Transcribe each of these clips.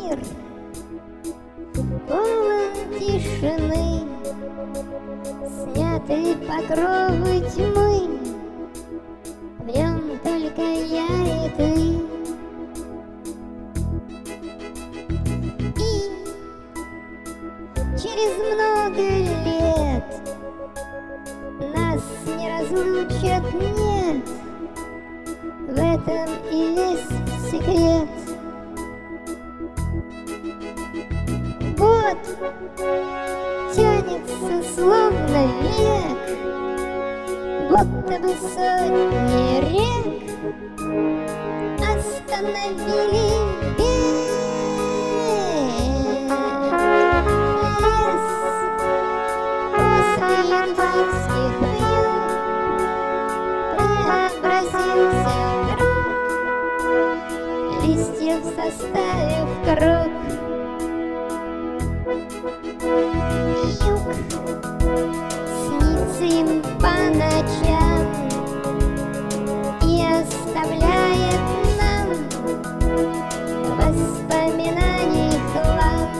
мир полон тишины, снятые покровы тьмы, в нем только я и ты. И через много лет нас не разлучат, нет, в этом и весь секрет. Год тянется словно век, будто бы сотни рек остановили бег. Лес после январских вьюг преобразился вдруг, листьев составив круг. Юг снится им по ночам и оставляет нам воспоминаний хлам.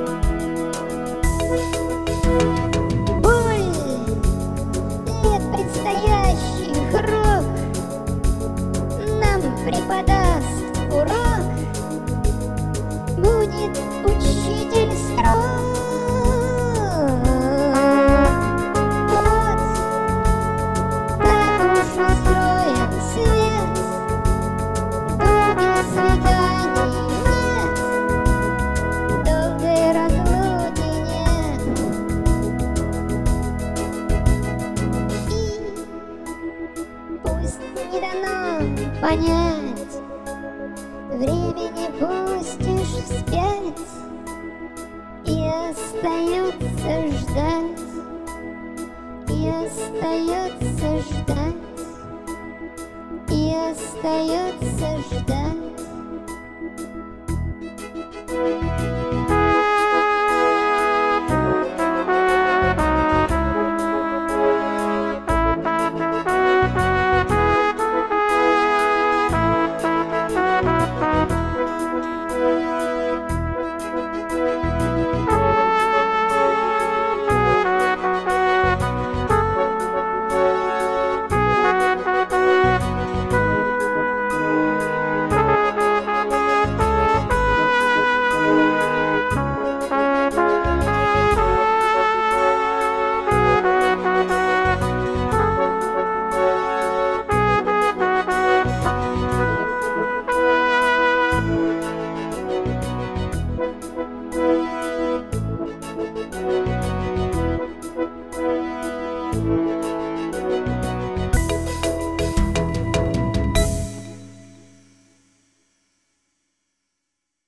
Боль лет предстоящих рок нам преподаст урок, будет учитель строг. Понять, времени пустишь вспять, и остается ждать, и остается ждать, и остается ждать. Thank you.